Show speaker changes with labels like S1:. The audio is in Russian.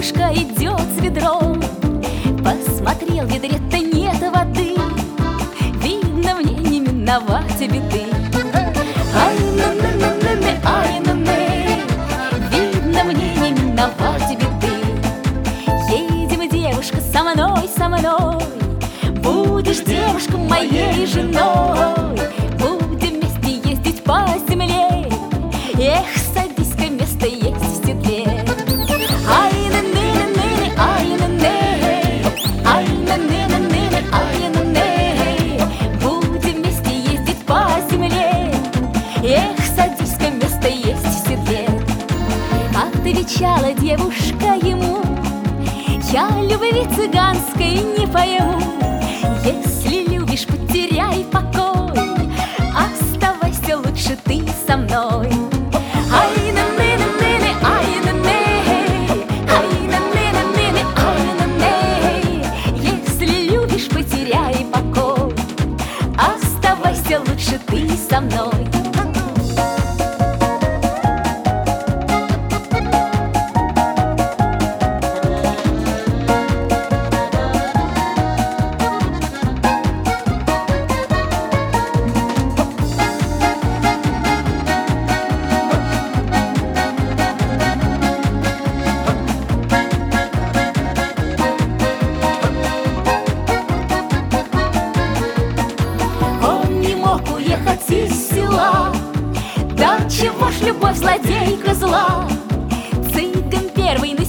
S1: девушка идет с ведром. Посмотрел, в ведре-то нет воды, видно, мне не миновать беды. Ай-на-на-на-на-на, ай-на-на, видно, мне не миновать беды. Едем, девушка, со мной, со мной, будешь, девушка, моей женой. Будем вместе ездить по земле, эх, садись-ка, место есть в седле. Ай-на-на-на-на, ай-на-на, ай-на-на-на-на, ай-на-на, будем вместе ездить по земле, эх, садись-ка, место есть в седле. Отвечала девушка ему: я любви цыганской не пойму. Если любишь, потеряй покой, оставайся лучше ты со мной. Ай-на-на-на-на, ай-на-на, ай-на-на-на-на, ай-на-на, если любишь, потеряй покой, оставайся лучше ты со мной. Уехать из села, да чего ж любовь злодейка зла. Цыган первый на